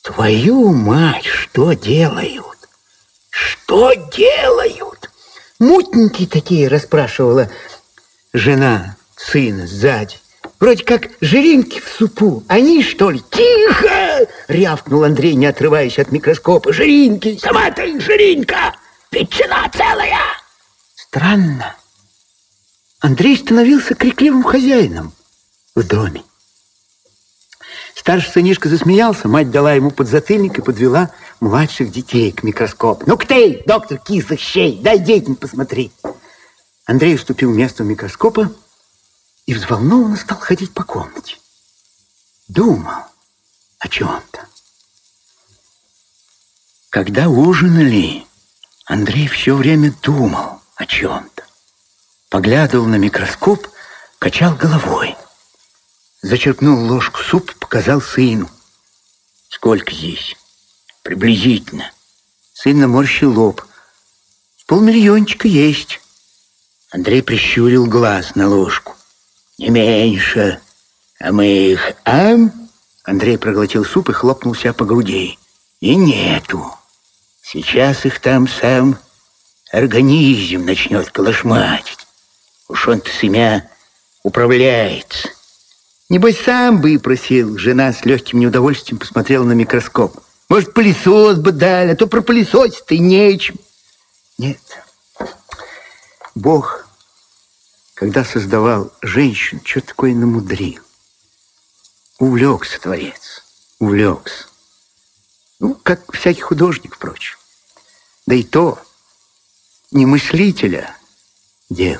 Твою мать, что делают? Что делают? Мутненькие такие, расспрашивала жена сына сзади. Вроде как жиринки в супу. Они, что ли? Тихо! Рявкнул Андрей, не отрываясь от микроскопа. Жиринки! Сама ты жиринка! Ветчина целая! Странно. Андрей становился крикливым хозяином в доме. Старший сынишка засмеялся, мать дала ему подзатыльник и подвела младших детей к микроскопу. Ну-ка ты, доктор кислых щей, дай детям посмотреть. Андрей уступил место у микроскопа и взволнованно стал ходить по комнате. Думал о чем-то. Когда ужинали, Андрей все время думал о чем-то. Поглядывал на микроскоп, качал головой. Зачерпнул ложку супа, показал сыну. Сколько здесь? Приблизительно. Сын наморщил лоб. 500 000 есть. Андрей прищурил глаз на ложку. Не меньше. А мы их, Андрей проглотил суп и хлопнул себя по груди. И нету. Сейчас их там сам организм начнет колошматить. Уж он-то с имя управляется. Небось, сам выпросил. Жена с легким неудовольствием посмотрела на микроскоп. Может, пылесос бы дали, а то пропылесосить-то и нечем. Нет. Бог, когда создавал женщину, что такое намудрил. Увлекся Творец. Увлекся. Ну, как всякий художник, впрочем. Да и то не мыслителя дело.